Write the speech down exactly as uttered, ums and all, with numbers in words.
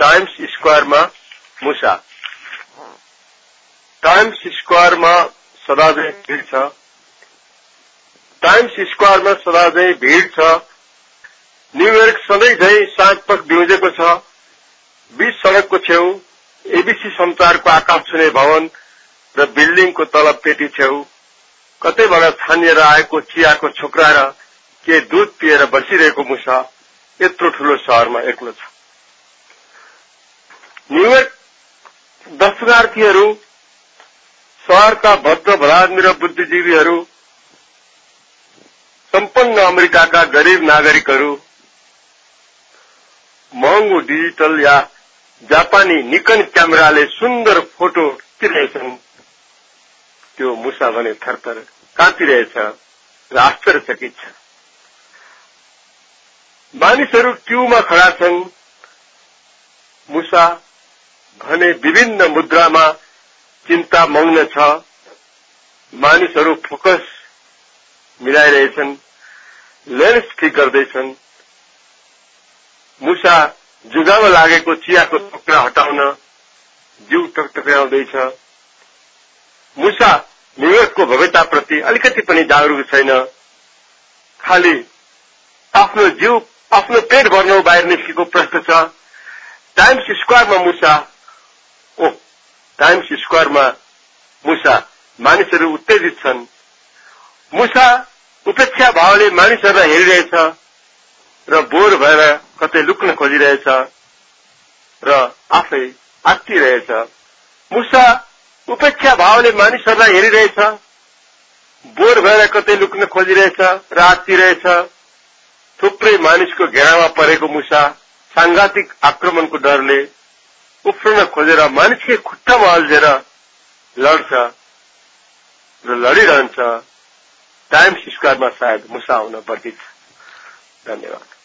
Times स्क्वायरमा मुसा। Times स्क्वायरमा सदाझै भिड छ। टाइम्स स्क्वायरमा सदाझै भिड छ। न्यूयोर्क सधैँ झै साँझपख बिउजेको छ। बीच सड़कको छेउ एबीसी संचारको आकाश छुने भवन र बिल्डिङको तल पेटी छेउ कतैबाट छानिएर आएको चियाको छोक्रा र के दूध पिएर बसिरहेको मुसा यत्रो ठूलो शहरमा एक्लो छ। न्यूयोर्क दर्शनार्थीहरू, शहरका भद्र भलादमी र बुद्धिजीवीहरू, सम्पन्न अमेरिकाका गरीब नागरिकहरू महँगो डिजिटल या जापानी निकन क्यामेराले सुन्दर फोटो खिचिरहेछन्। त्यो मुसा भने थरथर काँपिरहेछ र आश्चर्यचकित छ। मानिसहरू क्यूमा खडा छन्। मुसा भने विभिन्न मुद्रामा चिन्ता मग्न छ। मानिसहरू फोकस मिलाइरहेछन्, लेन्स ठिक गर्दैछन्। मुसा जुगामा लागेको चियाको टुक्रा हटाउन जिउ टकटक्याउँदैछ। मुसा न्यूयोर्कको भव्यताप्रति अलिकति पनि जागरुक छैन। खाली आफ्नो जिउ, आफ्नो पेट भर्न बाहिर निस्केको प्रश्न छ। टाइम्स स्क्वायरमा मुसा, ओ टाइम्स स्क्वायरमा मुसा, मानिसहरू उत्तेजित छन्। मुसा उपेक्षा भावले मानिसहरूलाई हेरिरहेछ र बोर भएर कतै लुक्न खोजिरहेछ र आफै आत्तिरहेछ। मुसा उपेक्षा भावले मानिसहरूलाई हेरिरहेछ, बोर भएर कतै लुक्न खोजिरहेछ र आत्तिरहेछ। थुप्रै मानिसको घेरामा परेको मुसा सांघातिक आक्रमणको डरले उफ्रन खोजेर मानिसकै खुट्टामा अल्झेर लड्छ र लडिरहन्छ। टाइम्स स्क्वायरमा सायद मुसा आउन बाँकी छ। धन्यवाद।